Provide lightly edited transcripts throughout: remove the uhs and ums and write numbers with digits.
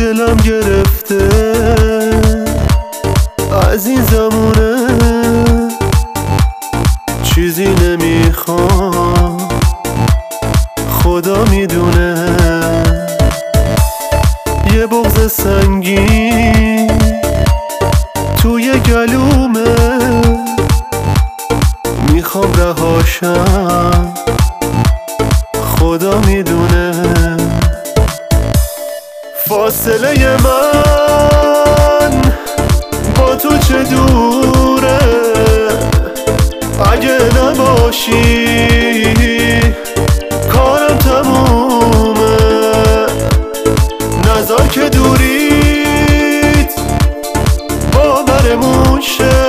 دلم گرفته از این زمونه، چیزی نمیخوام خدا میدونه. یه بغض سنگین توی گلومه، میخوام رهاشم خدا میدونه. فاصله من با تو چه دوره، اگه نباشی کارم تمومه. نذار که دوریت باورمون شه،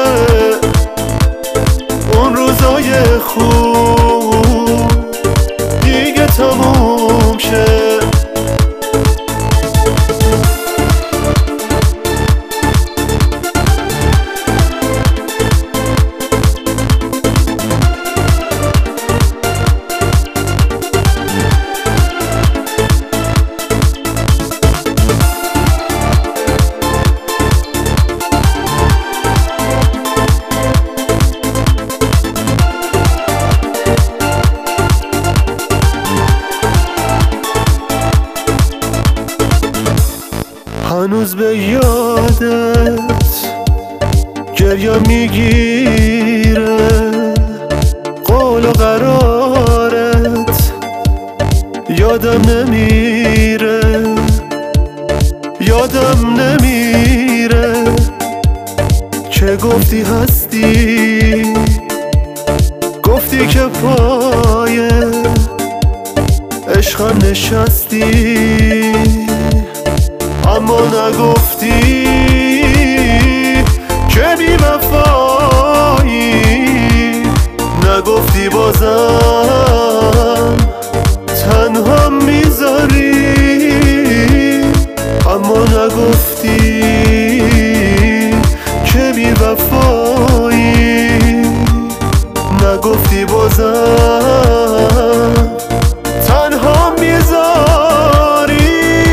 اون روزای خوب دیگه تموم شه. هنوز به یادت گریه میگیره، قول و قرارت یادم نمیره، یادم نمیره که گفتی هستی، گفتی که پای عشقم نشستی، اما نگفتی که بی وفایی، نگفتی بازم تنها میذاری، اما نگفتی که بی وفایی، نگفتی بازم تنها میذاری.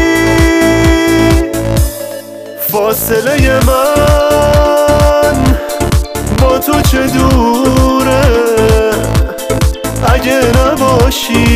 فاصله من با تو چه دوره، اگه نباشی